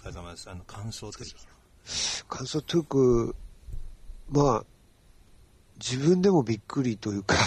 疲れ様です。感想ですか。 感想というか、まあ、自分でもびっくりというか、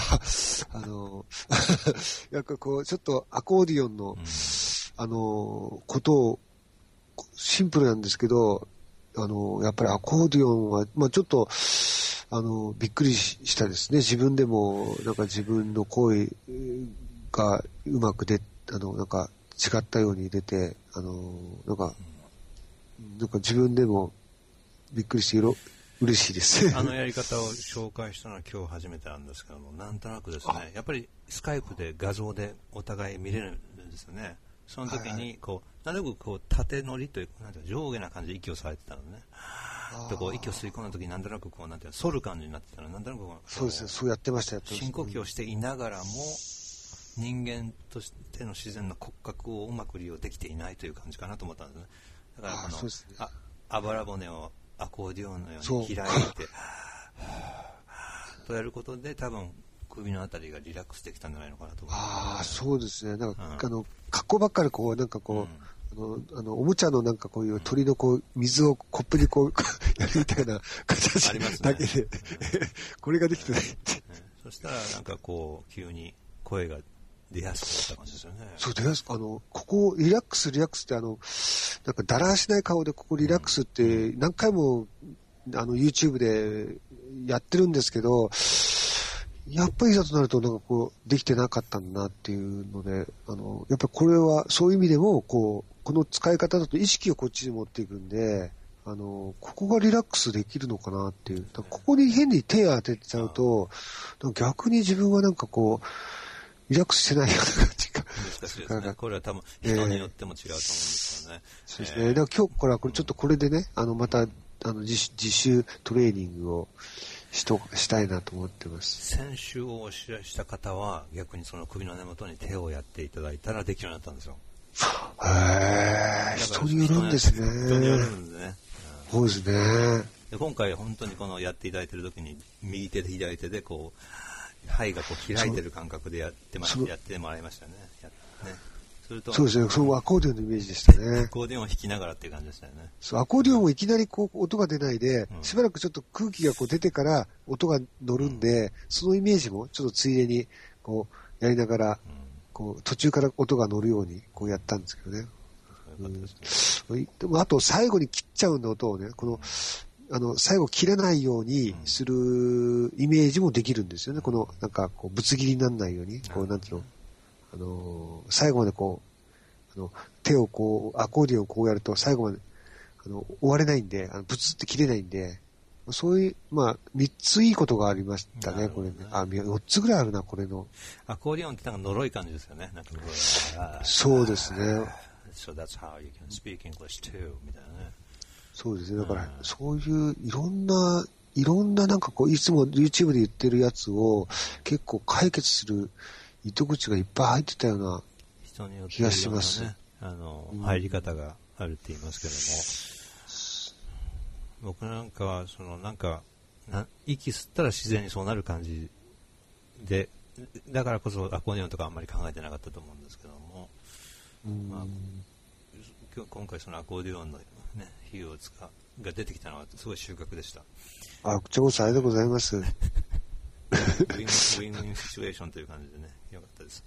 なんかこう、ちょっとアコーディオンの、ことを、シンプルなんですけど、やっぱりアコーディオンは、まあちょっと、びっくりしたですね。自分でも、なんか自分の声がうまくなんか違ったように出て、なんか自分でもびっくりして嬉しいです。 やり方を紹介したのは今日初めてなんですけども、なんとなくですね、やっぱりスカイプで画像でお互い見れるんですよね。その時にこう、なんとなくこう縦乗りというなんていう上下な感じで息をされてたのね。でこう息を吸い込んだ時になんとなくこうなんていう反る感じになってたの。なんとなくこうそうですね、そうやってました。 深呼吸をしていながらも人間としての自然の骨格をうまく利用できていないという感じかなと思ったんですね。だからこのあばら骨をアコーディオンのように開いてとやることで多分首のあたりがリラックスできたんじゃないのかなと思います。 そうですね。なんか、格好ばっかりこうなんかこう、おもちゃのなんかこういう鳥のこう水をコップにこうやるみたいな形だけで、これができてないって。 そしたらなんかこう急に声が出やすくなった感じですよね。 そう出やすくここリラックスってなんかだらしない顔でここリラックスって何回もYouTube でやってるんですけど、やっぱりいざとなるとなんかこうできてなかったんだなっていうので、やっぱりこれはそういう意味でもこの使い方だと意識をこっちに持っていくんで、ここがリラックスできるのかなっていう。ここに変に手を当てちゃうと、逆に自分はなんかこうリラックスしてないような感じが。 難しいですね。これは多分人によっても違うと思うんですよね。 そうですね。だから今日からこれちょっとこれでね、また自主トレーニングをしたいなと思ってます。 先週をお知らせした方は逆にその首の根元に手をやっていただいたらできるようになったんですよ。 人によるんですね。 人によるんですね。 そうですね。 で今回本当にこのやっていただいている時に右手で左手でこう肺がこう開いてる感覚でやってもらいましたね。 そうですね。そのアコーディオンのイメージでしたね。 アコーディオンを弾きながらっていう感じでしたよね。 そう、アコーディオンもいきなりこう音が出ないで、しばらくちょっと空気がこう出てから音が乗るんで、そのイメージもちょっとついでにこうやりながら、こう途中から音が乗るようにこうやったんですけどね。でもあと最後に切っちゃうんで音をね、最後切れないようにするイメージもできるんですよね。なんかこうぶつ切りにならないように、こうなんていうの。最後までこう、手をこう、アコーディオンをこうやると最後まで、終われないんで、ブツって切れないんで、そういう、まあ、3ついいことがありましたね、これね。4つぐらいあるな、これの。 アコーディオンってなんか呪い感じですよね。なんかそうですね。 So that's how you can speak English too, みたいなね。 そうですね。だから、そういういろんななんかこう、いつも YouTube で言ってるやつを結構解決する糸口がいっぱい入ってたような気がします。 入り方があるって言いますけども、僕なんかは息吸ったら自然にそうなる感じで、だからこそアコーディオンとかあんまり考えてなかったと思うんですけども、今回そのアコーディオンのね比喩が出てきたのはすごい収穫でした。 こちらこそありがとうございます。 ウィンウィンシチュエーションという感じでね、よかったです。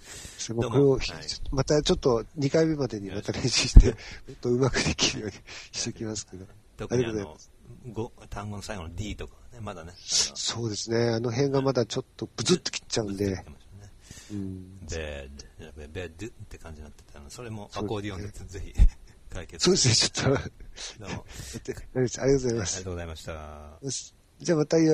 これをまたちょっと2回目までにまた練習して、もっとうまくできるようにしておきますけど。 特に単語の最後の D とかね、まだね。 そうですね、あの辺がまだちょっとブツッと切っちゃうんで。 ベッドって感じになってたので、それもアコーディオンでぜひ解決。 そうですね、ちょっと。どうも。ありがとうございます。 ありがとうございました。 よし。じゃあまた